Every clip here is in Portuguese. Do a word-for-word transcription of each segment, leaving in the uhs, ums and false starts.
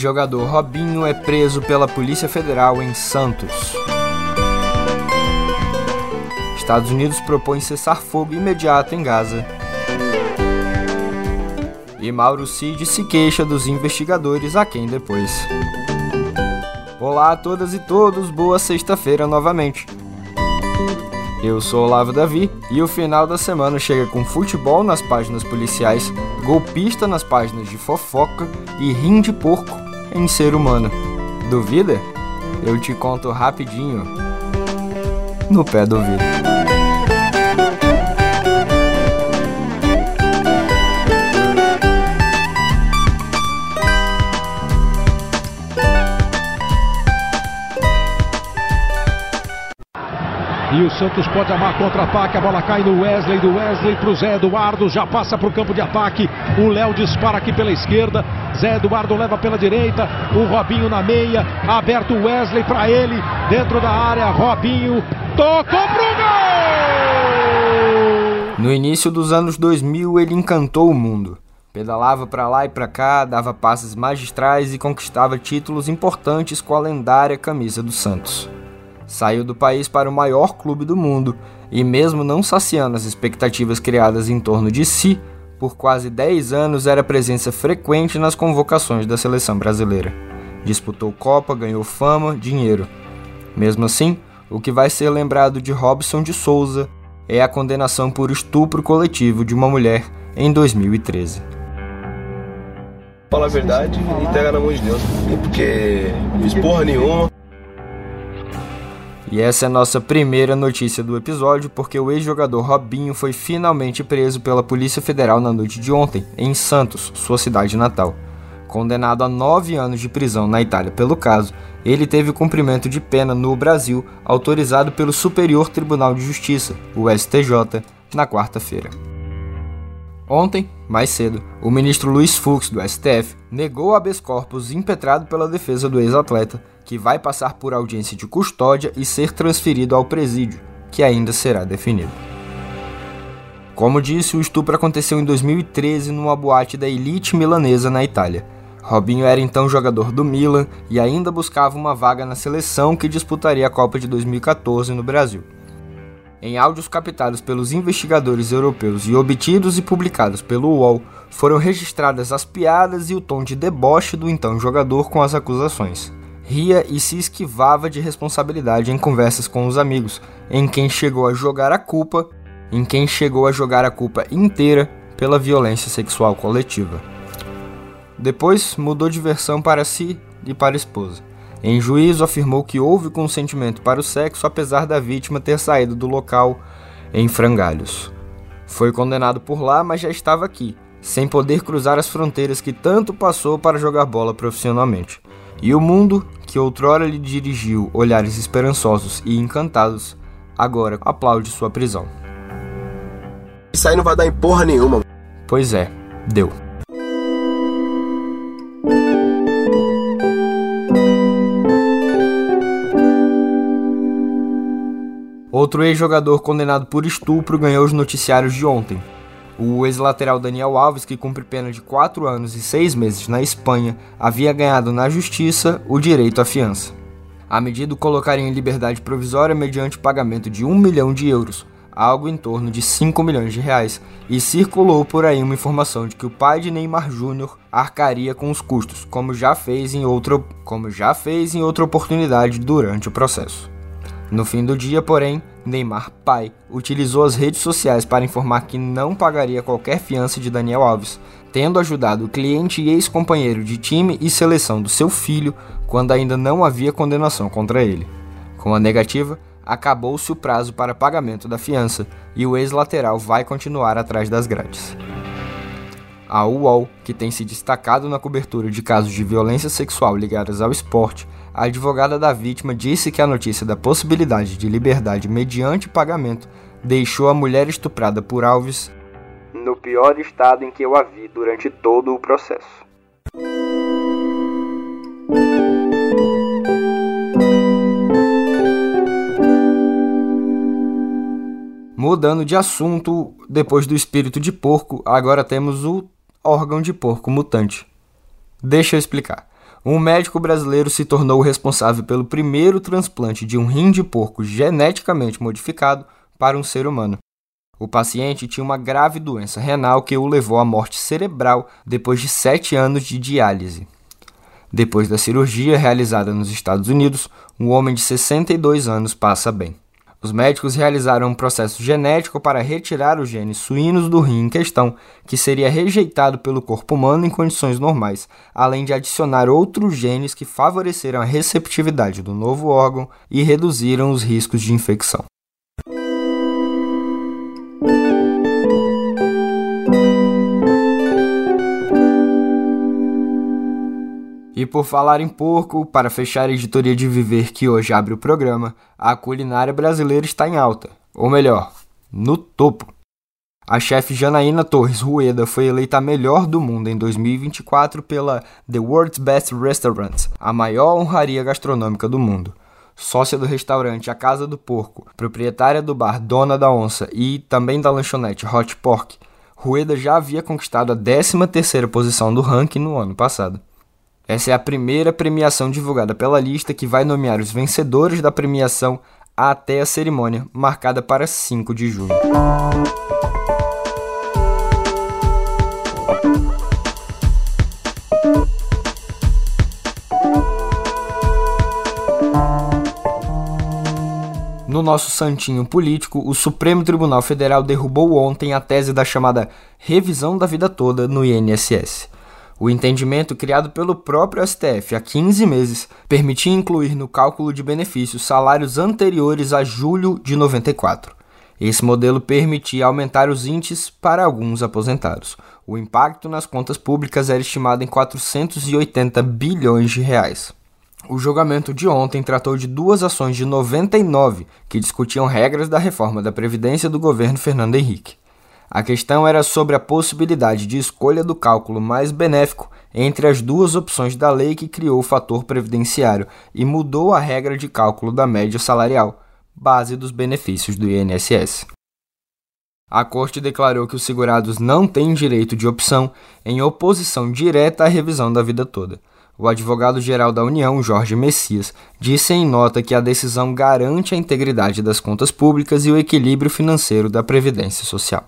Ex-jogador Robinho é preso pela Polícia Federal em Santos. Estados Unidos propõe cessar-fogo imediato em Gaza. E Mauro Cid se queixa dos investigadores a quem depois. Olá a todas e todos, boa sexta-feira novamente. Eu sou Olavo Davi e o final da semana chega com futebol nas páginas policiais, golpista nas páginas de fofoca e rim de porco em ser humano. Duvida? Eu te conto rapidinho no pé do ouvido. E o Santos pode amar contra-ataque, a bola cai no Wesley, do Wesley pro Zé Eduardo, já passa pro campo de ataque, o Léo dispara aqui pela esquerda, Zé Eduardo leva pela direita, o Robinho na meia, aberto o Wesley para ele, dentro da área, Robinho, tocou pro gol! No início dos anos dois mil ele encantou o mundo, pedalava para lá e para cá, dava passes magistrais e conquistava títulos importantes com a lendária camisa do Santos. Saiu do país para o maior clube do mundo e, mesmo não saciando as expectativas criadas em torno de si, por quase dez anos era presença frequente nas convocações da seleção brasileira. Disputou Copa, ganhou fama, dinheiro. Mesmo assim, o que vai ser lembrado de Robson de Souza é a condenação por estupro coletivo de uma mulher em dois mil e treze. Fala a verdade e entrega na mão de Deus, porque não fiz porra nenhuma. E essa é a nossa primeira notícia do episódio, porque o ex-jogador Robinho foi finalmente preso pela Polícia Federal na noite de ontem, em Santos, sua cidade natal. Condenado a nove anos de prisão na Itália pelo caso, ele teve cumprimento de pena no Brasil, autorizado pelo Superior Tribunal de Justiça, o S T J, na quarta-feira. Ontem, mais cedo, o ministro Luiz Fux, do S T F, negou habeas corpus impetrado pela defesa do ex-atleta, que vai passar por audiência de custódia e ser transferido ao presídio, que ainda será definido. Como disse, o estupro aconteceu em dois mil e treze numa boate da elite milanesa na Itália. Robinho era então jogador do Milan e ainda buscava uma vaga na seleção que disputaria a Copa de dois mil e catorze no Brasil. Em áudios captados pelos investigadores europeus e obtidos e publicados pelo U O L, foram registradas as piadas e o tom de deboche do então jogador com as acusações. Ria e se esquivava de responsabilidade em conversas com os amigos, em quem chegou a jogar a culpa, em quem chegou a jogar a culpa inteira pela violência sexual coletiva. Depois mudou de versão para si e para a esposa. Em juízo, afirmou que houve consentimento para o sexo, apesar da vítima ter saído do local em frangalhos. Foi condenado por lá, mas já estava aqui, sem poder cruzar as fronteiras que tanto passou para jogar bola profissionalmente. E o mundo, que outrora lhe dirigiu olhares esperançosos e encantados, agora aplaude sua prisão. Isso aí não vai dar em porra nenhuma. Pois é, deu. Outro ex-jogador condenado por estupro ganhou os noticiários de ontem. O ex-lateral Daniel Alves, que cumpre pena de quatro anos e seis meses na Espanha, havia ganhado na justiça o direito à fiança. A medida o colocaria em liberdade provisória mediante pagamento de um milhão de euros, algo em torno de cinco milhões de reais, e circulou por aí uma informação de que o pai de Neymar Júnior arcaria com os custos, como já fez em outra, como já fez em outra oportunidade durante o processo. No fim do dia, porém, Neymar, pai, utilizou as redes sociais para informar que não pagaria qualquer fiança de Daniel Alves, tendo ajudado o cliente e ex-companheiro de time e seleção do seu filho quando ainda não havia condenação contra ele. Com a negativa, acabou-se o prazo para pagamento da fiança e o ex-lateral vai continuar atrás das grades. A U O L, que tem se destacado na cobertura de casos de violência sexual ligados ao esporte, a advogada da vítima disse que a notícia da possibilidade de liberdade mediante pagamento deixou a mulher estuprada por Alves no pior estado em que eu a vi durante todo o processo. Mudando de assunto, depois do espírito de porco, agora temos o órgão de porco mutante. Deixa eu explicar. um médico brasileiro se tornou o responsável pelo primeiro transplante de um rim de porco geneticamente modificado para um ser humano. O paciente tinha uma grave doença renal que o levou à morte cerebral depois de sete anos de diálise. Depois da cirurgia realizada nos Estados Unidos, um homem de sessenta e dois anos passa bem. Os médicos realizaram um processo genético para retirar os genes suínos do rim em questão, que seria rejeitado pelo corpo humano em condições normais, além de adicionar outros genes que favoreceram a receptividade do novo órgão e reduziram os riscos de infecção. E por falar em porco, para fechar a editoria de Viver que hoje abre o programa, a culinária brasileira está em alta, ou melhor, no topo. A chefe Janaína Torres Rueda foi eleita a melhor do mundo em dois mil e vinte e quatro pela The World's Best Restaurants, a maior honraria gastronômica do mundo. Sócia do restaurante A Casa do Porco, proprietária do bar Dona da Onça e também da lanchonete Hot Pork, Rueda já havia conquistado a décima terceira posição do ranking no ano passado. Essa é a primeira premiação divulgada pela lista que vai nomear os vencedores da premiação até a cerimônia, marcada para cinco de junho. No nosso santinho político, o Supremo Tribunal Federal derrubou ontem a tese da chamada revisão da vida toda no I N S S. O entendimento, criado pelo próprio S T F há quinze meses, permitia incluir no cálculo de benefícios salários anteriores a julho de noventa e quatro. Esse modelo permitia aumentar os índices para alguns aposentados. O impacto nas contas públicas era estimado em quatrocentos e oitenta bilhões de reais. O julgamento de ontem tratou de duas ações de noventa e nove que discutiam regras da reforma da Previdência do governo Fernando Henrique. A questão era sobre a possibilidade de escolha do cálculo mais benéfico entre as duas opções da lei que criou o fator previdenciário e mudou a regra de cálculo da média salarial, base dos benefícios do I N S S. A Corte declarou que os segurados não têm direito de opção, em oposição direta à revisão da vida toda. O advogado-geral da União, Jorge Messias, disse em nota que a decisão garante a integridade das contas públicas e o equilíbrio financeiro da Previdência Social.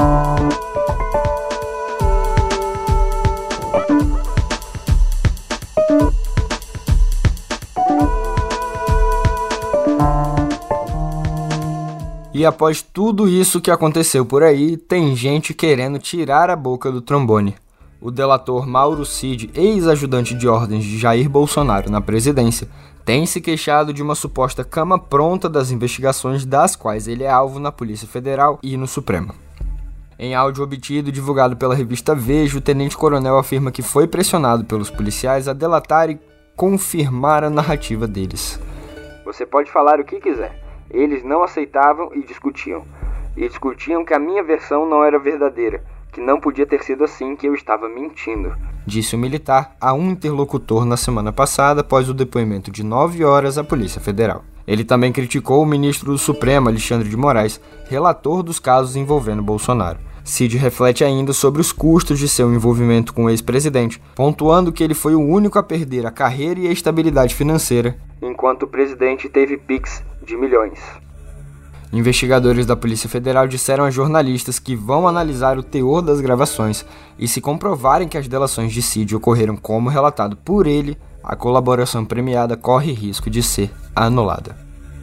E após tudo isso que aconteceu por aí, tem gente querendo tirar a boca do trombone. O delator Mauro Cid, ex-ajudante de ordens de Jair Bolsonaro na presidência, tem se queixado de uma suposta cama pronta das investigações das quais ele é alvo na Polícia Federal e no Supremo. Em áudio obtido e divulgado pela revista Veja, o tenente-coronel afirma que foi pressionado pelos policiais a delatar e confirmar a narrativa deles. Você pode falar o que quiser. Eles não aceitavam e discutiam. E discutiam que a minha versão não era verdadeira, que não podia ter sido assim, que eu estava mentindo, disse o militar a um interlocutor na semana passada após o depoimento de nove horas à Polícia Federal. Ele também criticou o ministro do Supremo, Alexandre de Moraes, relator dos casos envolvendo Bolsonaro. Cid reflete ainda sobre os custos de seu envolvimento com o ex-presidente, pontuando que ele foi o único a perder a carreira e a estabilidade financeira, enquanto o presidente teve Pix de milhões. Investigadores da Polícia Federal disseram a jornalistas que vão analisar o teor das gravações e, se comprovarem que as delações de Cid ocorreram como relatado por ele, a colaboração premiada corre risco de ser anulada.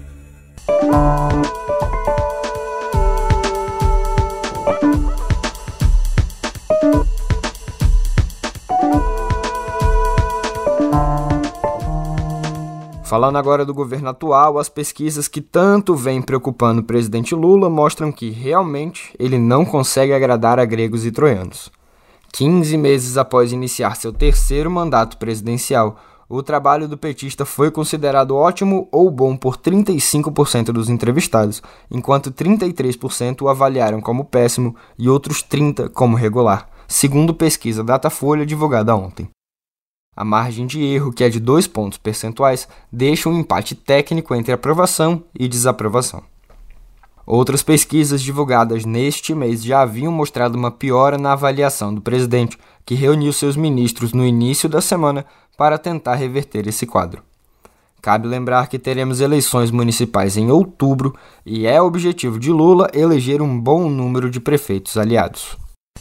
Falando agora do governo atual, as pesquisas que tanto vêm preocupando o presidente Lula mostram que, realmente, ele não consegue agradar a gregos e troianos. quinze meses após iniciar seu terceiro mandato presidencial, o trabalho do petista foi considerado ótimo ou bom por trinta e cinco por cento dos entrevistados, enquanto trinta e três por cento o avaliaram como péssimo e outros trinta por cento como regular, segundo pesquisa Datafolha divulgada ontem. A margem de erro, que é de dois pontos percentuais, deixa um empate técnico entre aprovação e desaprovação. Outras pesquisas divulgadas neste mês já haviam mostrado uma piora na avaliação do presidente, que reuniu seus ministros no início da semana para tentar reverter esse quadro. Cabe lembrar que teremos eleições municipais em outubro e é objetivo de Lula eleger um bom número de prefeitos aliados.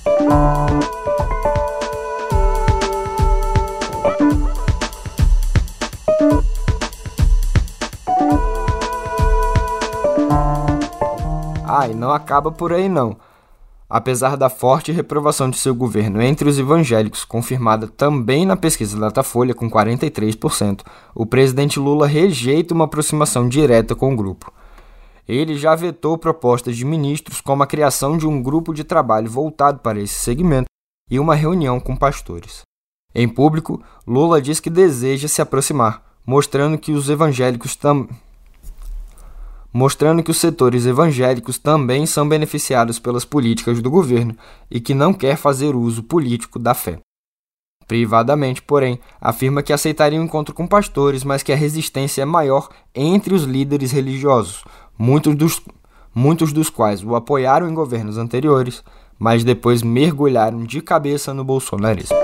Ah, e não acaba por aí não. Apesar da forte reprovação de seu governo entre os evangélicos, confirmada também na pesquisa Datafolha com quarenta e três por cento, o presidente Lula rejeita uma aproximação direta com o grupo. Ele já vetou propostas de ministros como a criação de um grupo de trabalho voltado para esse segmento e uma reunião com pastores. Em público, Lula diz que deseja se aproximar, mostrando que os evangélicos tam... mostrando que os setores evangélicos também são beneficiados pelas políticas do governo e que não quer fazer uso político da fé. Privadamente, porém, afirma que aceitaria um encontro com pastores, mas que a resistência é maior entre os líderes religiosos, muitos dos, muitos dos quais o apoiaram em governos anteriores, mas depois mergulharam de cabeça no bolsonarismo.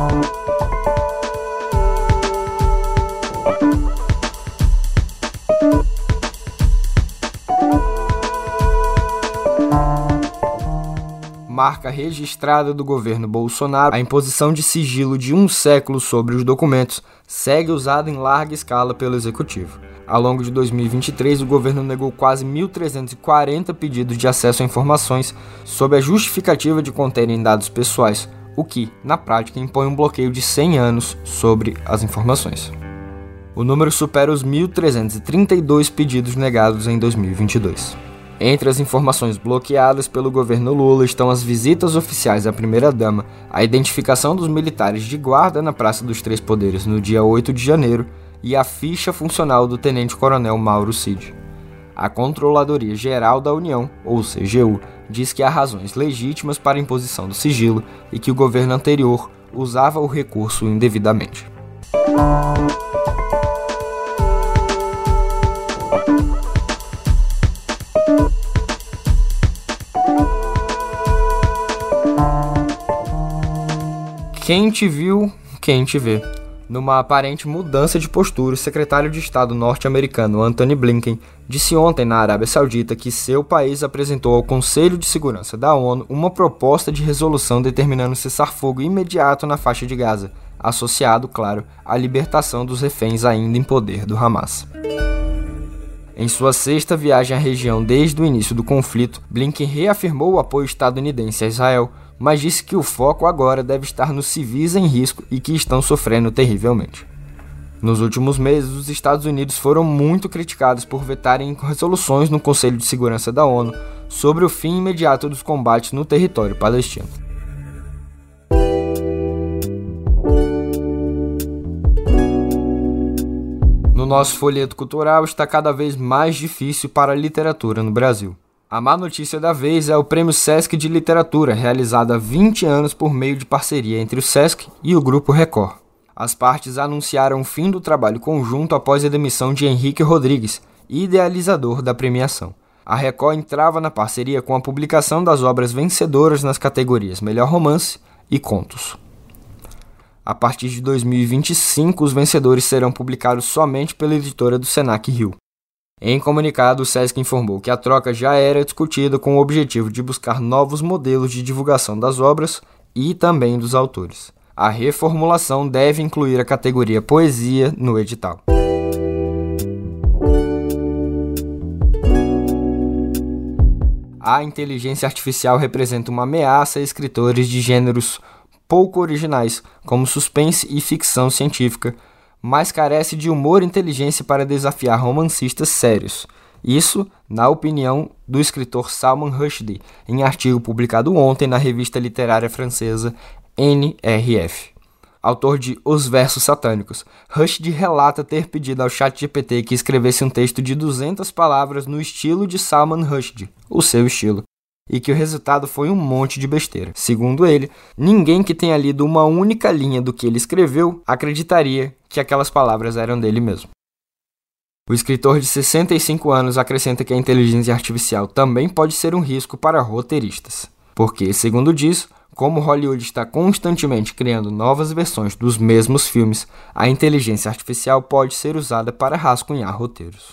Marca registrada do governo Bolsonaro, a imposição de sigilo de um século sobre os documentos segue usada em larga escala pelo Executivo. Ao longo de dois mil e vinte e três, o governo negou quase mil trezentos e quarenta pedidos de acesso a informações sob a justificativa de conterem dados pessoais, o que, na prática, impõe um bloqueio de cem anos sobre as informações. O número supera os mil trezentos e trinta e dois pedidos negados em dois mil e vinte e dois. Entre as informações bloqueadas pelo governo Lula estão as visitas oficiais à primeira-dama, a identificação dos militares de guarda na Praça dos Três Poderes no dia oito de janeiro e a ficha funcional do tenente-coronel Mauro Cid. A Controladoria Geral da União, ou C G U, diz que há razões legítimas para a imposição do sigilo e que o governo anterior usava o recurso indevidamente. Quem te viu, quem te vê. Numa aparente mudança de postura, o secretário de Estado norte-americano Antony Blinken disse ontem na Arábia Saudita que seu país apresentou ao Conselho de Segurança da ONU uma proposta de resolução determinando cessar-fogo imediato na faixa de Gaza, associado, claro, à libertação dos reféns ainda em poder do Hamas. Em sua sexta viagem à região desde o início do conflito, Blinken reafirmou o apoio estadunidense a Israel, mas disse que o foco agora deve estar nos civis em risco e que estão sofrendo terrivelmente. Nos últimos meses, os Estados Unidos foram muito criticados por vetarem resoluções no Conselho de Segurança da ONU sobre o fim imediato dos combates no território palestino. No nosso folheto cultural está cada vez mais difícil para a literatura no Brasil. A má notícia da vez é o Prêmio Sesc de Literatura, realizado há vinte anos por meio de parceria entre o Sesc e o Grupo Record. As partes anunciaram o fim do trabalho conjunto após a demissão de Henrique Rodrigues, idealizador da premiação. A Record entrava na parceria com a publicação das obras vencedoras nas categorias Melhor Romance e Contos. A partir de dois mil e vinte e cinco, os vencedores serão publicados somente pela editora do Senac Rio. Em comunicado, o Sesc informou que a troca já era discutida com o objetivo de buscar novos modelos de divulgação das obras e também dos autores. A reformulação deve incluir a categoria Poesia no edital. A inteligência artificial representa uma ameaça a escritores de gêneros pouco originais, como suspense e ficção científica, mas carece de humor e inteligência para desafiar romancistas sérios. Isso, na opinião do escritor Salman Rushdie, em artigo publicado ontem na revista literária francesa N R F. Autor de Os Versos Satânicos, Rushdie relata ter pedido ao ChatGPT que escrevesse um texto de duzentas palavras no estilo de Salman Rushdie, o seu estilo, e que o resultado foi um monte de besteira. Segundo ele, ninguém que tenha lido uma única linha do que ele escreveu acreditaria que aquelas palavras eram dele mesmo. O escritor de sessenta e cinco anos acrescenta que a inteligência artificial também pode ser um risco para roteiristas, porque, segundo diz, como Hollywood está constantemente criando novas versões dos mesmos filmes, a inteligência artificial pode ser usada para rascunhar roteiros.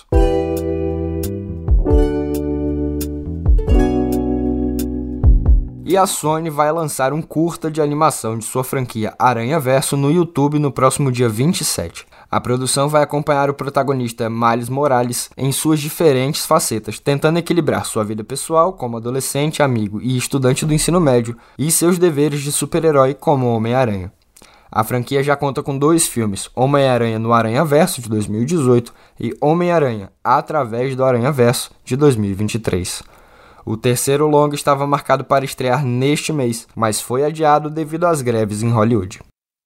E a Sony vai lançar um curta de animação de sua franquia Aranhaverso no YouTube no próximo dia vinte e sete. A produção vai acompanhar o protagonista Miles Morales em suas diferentes facetas, tentando equilibrar sua vida pessoal como adolescente, amigo e estudante do ensino médio e seus deveres de super-herói como Homem-Aranha. A franquia já conta com dois filmes, Homem-Aranha no Aranhaverso, de dois mil e dezoito, e Homem-Aranha Através do Aranhaverso, de dois mil e vinte e três. O terceiro longa estava marcado para estrear neste mês, mas foi adiado devido às greves em Hollywood.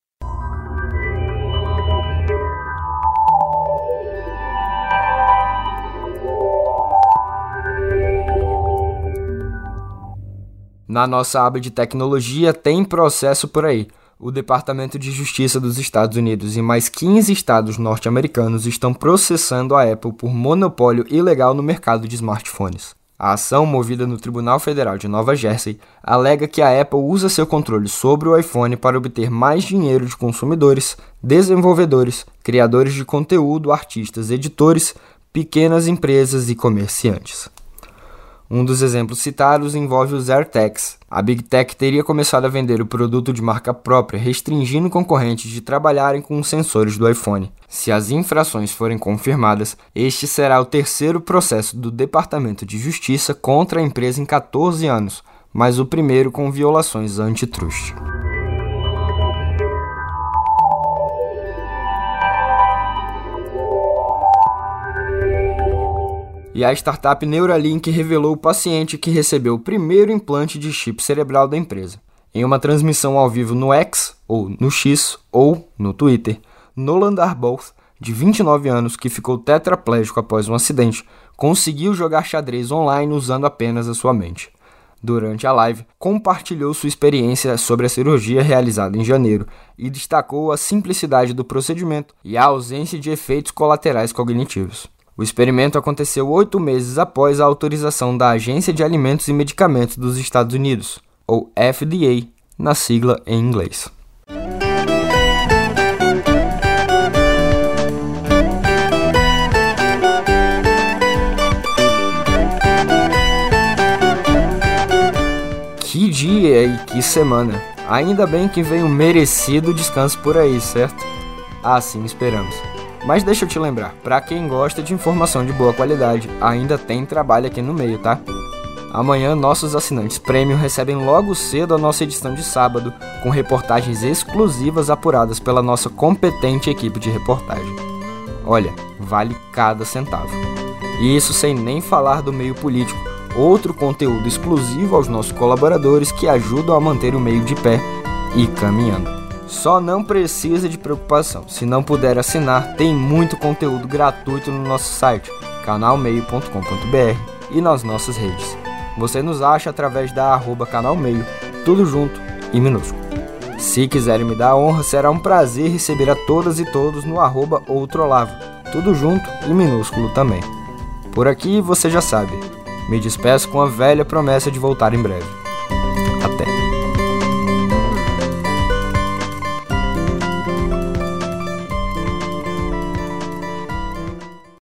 Na nossa aba de tecnologia tem processo por aí. O Departamento de Justiça dos Estados Unidos e mais quinze estados norte-americanos estão processando a Apple por monopólio ilegal no mercado de smartphones. A ação, movida no Tribunal Federal de Nova Jersey, alega que a Apple usa seu controle sobre o iPhone para obter mais dinheiro de consumidores, desenvolvedores, criadores de conteúdo, artistas, editores, pequenas empresas e comerciantes. Um dos exemplos citados envolve os AirTags. A Big Tech teria começado a vender o produto de marca própria, restringindo concorrentes de trabalharem com os sensores do iPhone. Se as infrações forem confirmadas, este será o terceiro processo do Departamento de Justiça contra a empresa em catorze anos, mas o primeiro com violações antitrust. E a startup Neuralink revelou o paciente que recebeu o primeiro implante de chip cerebral da empresa. Em uma transmissão ao vivo no X, ou no X, ou no Twitter, Nolan Darboth, de vinte e nove anos, que ficou tetraplégico após um acidente, conseguiu jogar xadrez online usando apenas a sua mente. Durante a live, compartilhou sua experiência sobre a cirurgia realizada em janeiro e destacou a simplicidade do procedimento e a ausência de efeitos colaterais cognitivos. O experimento aconteceu oito meses após a autorização da Agência de Alimentos e Medicamentos dos Estados Unidos, ou F D A, na sigla em inglês. Que dia e que semana! Ainda bem que veio um merecido descanso por aí, certo? Assim esperamos. Mas deixa eu te lembrar, para quem gosta de informação de boa qualidade, ainda tem trabalho aqui no meio, tá? Amanhã, nossos assinantes Premium recebem logo cedo a nossa edição de sábado, com reportagens exclusivas apuradas pela nossa competente equipe de reportagem. Olha, vale cada centavo. E isso sem nem falar do meio político, outro conteúdo exclusivo aos nossos colaboradores que ajudam a manter o meio de pé e caminhando. Só não precisa de preocupação, se não puder assinar, tem muito conteúdo gratuito no nosso site, canal meio ponto com ponto b r, e nas nossas redes. Você nos acha através da arroba canalmeio, tudo junto e minúsculo. Se quiserem me dar a honra, será um prazer receber a todas e todos no arroba outrolavo, tudo junto e minúsculo também. Por aqui você já sabe, me despeço com a velha promessa de voltar em breve.